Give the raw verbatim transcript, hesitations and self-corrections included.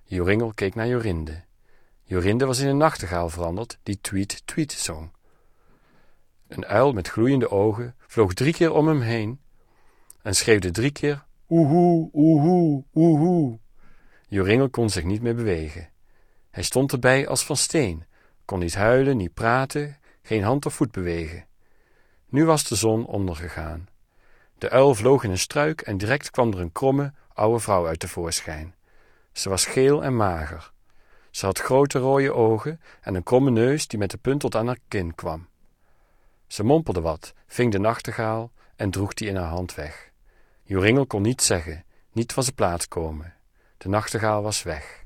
Joringel keek naar Jorinde. Jorinde was in een nachtegaal veranderd die tweet tweet zong. Een uil met gloeiende ogen vloog drie keer om hem heen en schreeuwde drie keer oehoe, oehoe, oehoe. Joringel kon zich niet meer bewegen. Hij stond erbij als van steen, kon niet huilen, niet praten, geen hand of voet bewegen. Nu was de zon ondergegaan. De uil vloog in een struik en direct kwam er een kromme, oude vrouw uit tevoorschijn. Ze was geel en mager. Ze had grote rode ogen en een kromme neus die met de punt tot aan haar kin kwam. Ze mompelde wat, ving de nachtegaal en droeg die in haar hand weg. Joringel kon niets zeggen, niet van zijn plaats komen. De nachtegaal was weg.